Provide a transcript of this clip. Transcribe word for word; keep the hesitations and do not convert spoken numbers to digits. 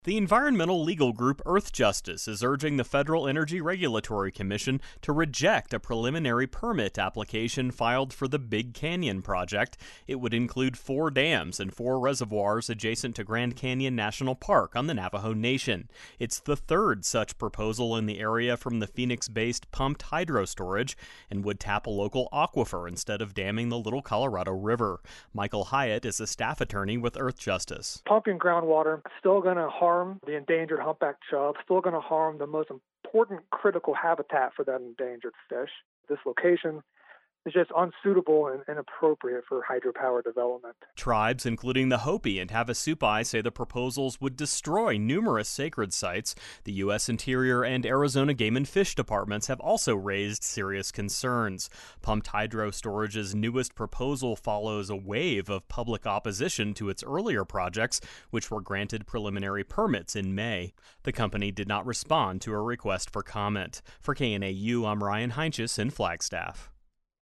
The environmental legal group Earthjustice is urging the Federal Energy Regulatory Commission to reject a preliminary permit application filed for the Big Canyon project. It would include four dams and four reservoirs adjacent to Grand Canyon National Park on the Navajo Nation. It's the third such proposal in the area from the Phoenix-based Pumped Hydro Storage and would tap a local aquifer instead of damming the Little Colorado River. Michael Hyatt is a staff attorney with Earthjustice. Pumping groundwater is still going to harm the endangered humpback chub, still going to harm the most important critical habitat for that endangered fish. This location is just unsuitable and inappropriate for hydropower development. Tribes, including the Hopi and Havasupai, say the proposals would destroy numerous sacred sites. The U S Interior and Arizona Game and Fish Departments have also raised serious concerns. Pumped Hydro Storage's newest proposal follows a wave of public opposition to its earlier projects, which were granted preliminary permits in May. The company did not respond to a request for comment. For K N A U, I'm Ryan Heinches in Flagstaff.